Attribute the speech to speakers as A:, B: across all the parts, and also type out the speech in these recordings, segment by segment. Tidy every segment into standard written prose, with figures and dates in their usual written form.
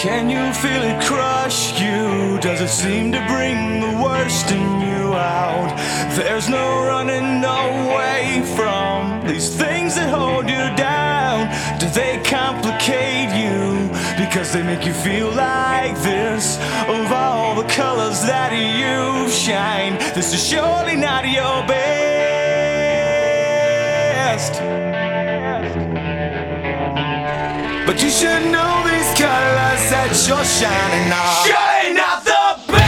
A: Can you feel it crush you? Does it seem to bring the worst in you out? There's no running away from these things that hold you down. Do they complicate you because they make you feel like this? Of all the colors that you shine, this is surely not your best. But you should know these colors that you're shining are surely not the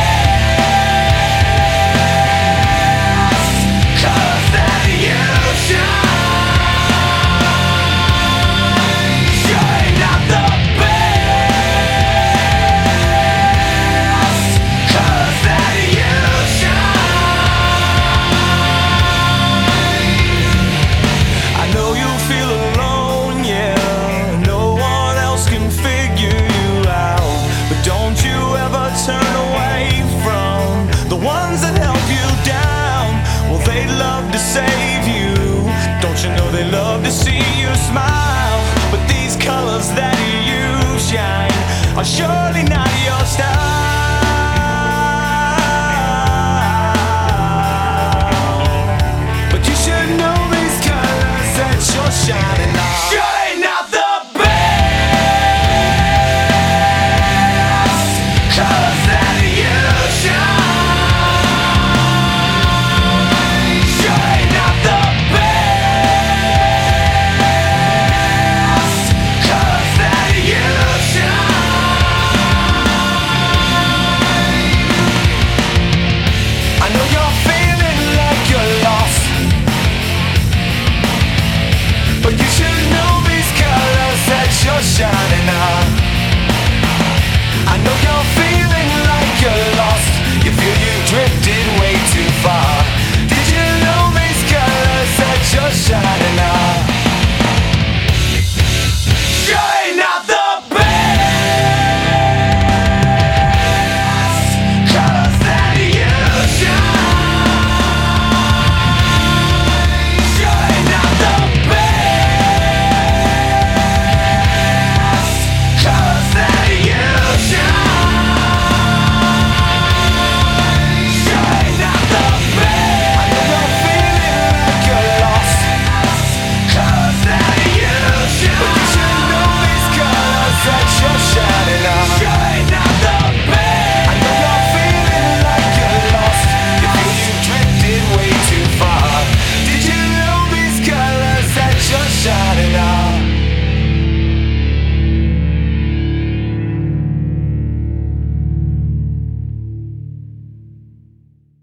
A: best colors that you shine. Surely not the best colors that you shine. I know you feel alone, yeah. Turn away from the ones that help you down. Well, they love to save you. Don't you know they love to see you smile? But these colors that you shine are surely not your style. But you should know these colors that you're shining on